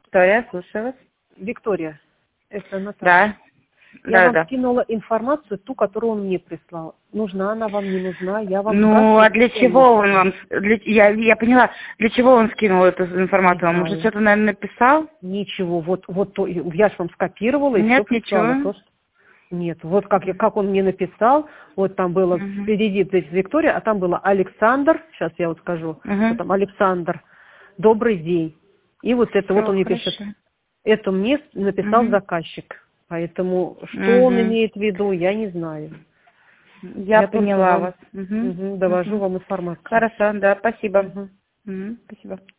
Виктория, слушаю вас. Виктория, это Наталья. Да. Я вам скинула информацию, ту, которую он мне прислал. Нужна она вам, не нужна, я вам... Ну, а для чего он вам... Я поняла, для чего он скинул эту информацию? Он уже что-то, наверное, написал? Ничего, вот я же вам скопировала и нет, все прислала. Ничего. Нет, вот как он мне написал, вот там было впереди Виктория, а там было Александр, сейчас я вот скажу, вот там Александр, добрый день. И вот это вот он мне пишет, это мне написал заказчик, поэтому что он имеет в виду, я не знаю. Я поняла вас. Довожу вам информацию. Хорошо, да, спасибо. Спасибо.